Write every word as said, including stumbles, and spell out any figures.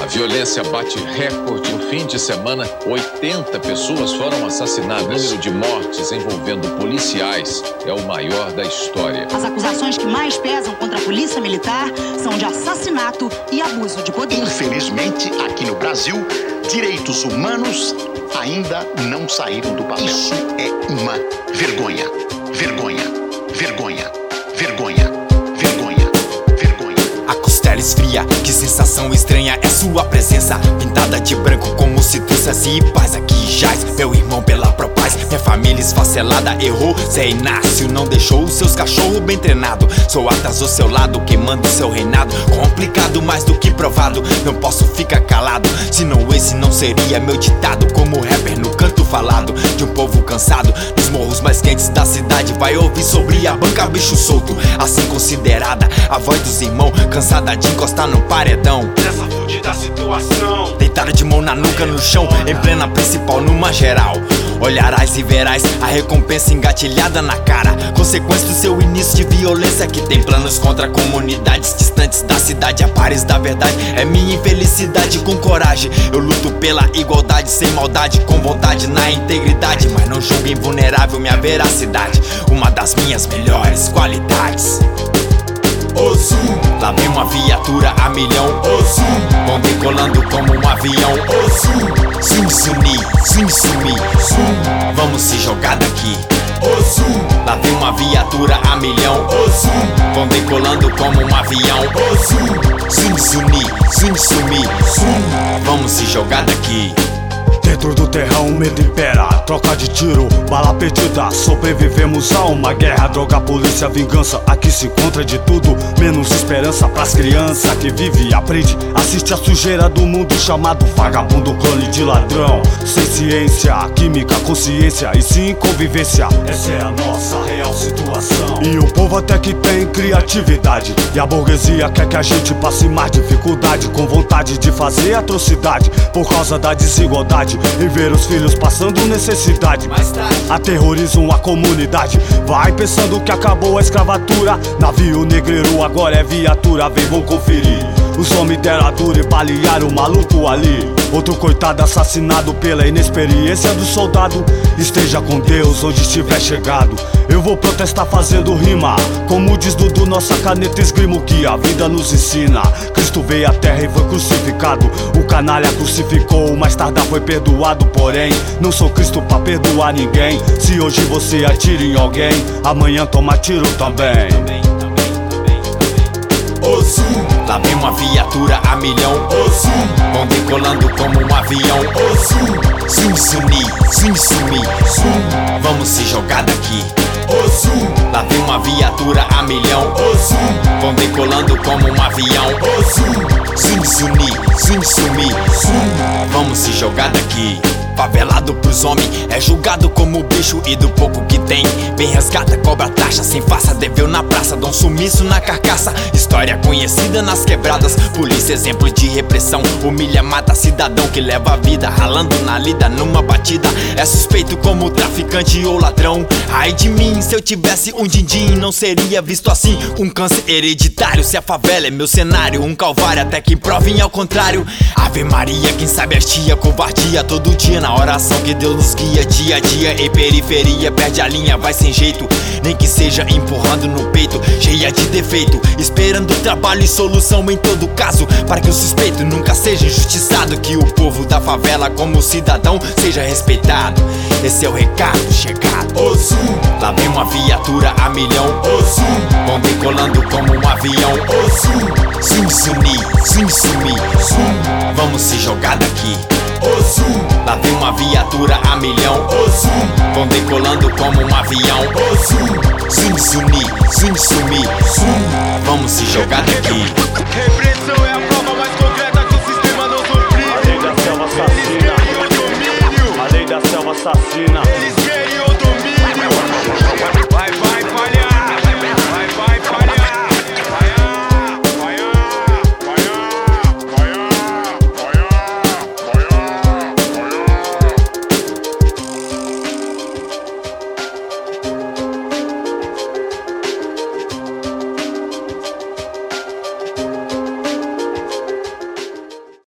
violência bate recorde. No fim de semana, oitenta pessoas foram assassinadas. O número de mortes envolvendo policiais é o maior da história. As acusações que mais pesam contra a polícia militar são de assassinato e abuso de poder. Infelizmente, aqui no Brasil, direitos humanos ainda não saíram do papel. Isso é uma vergonha. Vergonha. Vergonha. Vergonha. Vergonha. Vergonha. A costela esfria, que sensação estranha é sua presença. Pintada de branco como se trouxesse e paz. Aqui jaz, meu irmão pela propaz. Minha família esfacelada errou. Zé Inácio não deixou os seus cachorros bem treinados. Sou atrás do seu lado, queimando seu reinado. Complicado mais do que provado. Não posso ficar calado, senão esse não seria meu ditado. Como rapper no canto falado de um povo cansado. Nos morros mais quentes da cidade vai ouvir sobre a banca bicho solto. Assim considerada a voz dos irmãos, cansada de encostar no paredão. Nessa fudida situação, deitada de mão na nuca no chão, em plena principal numa geral. Olharás e verás a recompensa engatilhada na cara. Consequência do seu início de violência, que tem planos contra comunidades distantes da cidade. A pares da verdade é minha infelicidade. Com coragem eu luto pela igualdade, sem maldade, com vontade na integridade. Mas não julgo invulnerável minha veracidade, uma das minhas melhores qualidades. Ozu, lá vem uma viatura a milhão. Ozu, vão decolando como um avião. Ozu, Zum sumi, zum sumi, zum, vamos se jogar daqui. Ozu, lá vem uma viatura a milhão. Ozu, vão decolando como um avião. Ozu, Zum sumi, zum sumi, zum, vamos se jogar daqui. Dentro do terrão o medo impera, troca de tiro, bala perdida. Sobrevivemos a uma guerra, droga, polícia, vingança. Aqui se encontra de tudo, menos esperança pras crianças que vive e aprende. Assiste a sujeira do mundo chamado vagabundo, clone de ladrão. Sem ciência, química, consciência e sim convivência. Essa é a nossa real situação. E o povo até que tem criatividade, e a burguesia quer que a gente passe mais dificuldade, com vontade de fazer atrocidade por causa da desigualdade, em ver os filhos passando necessidade. Mais tarde aterrorizam a comunidade, vai pensando que acabou a escravatura. Navio negreiro agora é viatura, vem, vão conferir. Os homens deram a dura e balearam o maluco ali. Outro coitado assassinado pela inexperiência do soldado. Esteja com Deus onde estiver chegado. Eu vou protestar fazendo rima, como diz Dudu, nossa caneta esgrima o que a vida nos ensina. Cristo veio à terra e foi crucificado. O canalha crucificou, mais tarde foi perdoado. Porém, não sou Cristo pra perdoar ninguém. Se hoje você atira em alguém, amanhã toma tiro também. Ozu, lá vem uma viatura a milhão. Ozu, vão decolando como um avião. Ozu, Zum sumi, zum sumi, zum, vamos se jogar daqui. Ozu, lá vem uma viatura a milhão. Ozu, vão decolando como um avião. Ozu, Zum sumi, zum sumi, zum, vamos se jogar daqui. Favelado pros homens é julgado como bicho, e do pouco que tem vem resgata, cobra taxa. Sem farsa, deveu na praça, dá um sumiço na carcaça. História conhecida nas quebradas, polícia exemplo de repressão. Humilha, mata cidadão que leva a vida, ralando na lida numa batida. É suspeito como traficante ou ladrão. Ai de mim, se eu tivesse um din-din, não seria visto assim. Um câncer hereditário, se a favela é meu cenário, um calvário até que provem ao contrário. Ave Maria, quem sabe hastia, covardia todo dia na oração que Deus nos guia. Dia a dia em periferia, perde a linha, vai sem jeito, nem que seja empurrando no peito, cheia de defeito, esperando trabalho e solução em todo caso, para que o suspeito nunca seja injustiçado, que o povo da favela como cidadão seja respeitado. Esse é o recado chegado. Ozu, lá vem uma viatura a milhão. Ozu, vão decolando como um avião. Ozu, Zum sumi, zum sumi, zum, vamos se jogar daqui. Ozu, lá vem uma viatura a milhão. Ozu, vão decolando como um avião. Ozu, Zum sumi, zum sumi, zum, vamos se jogar daqui. repressão é a forma mais concreta que o sistema nos oprime. A lei da selva assassina, Eles querem o domínio. a lei da selva assassina.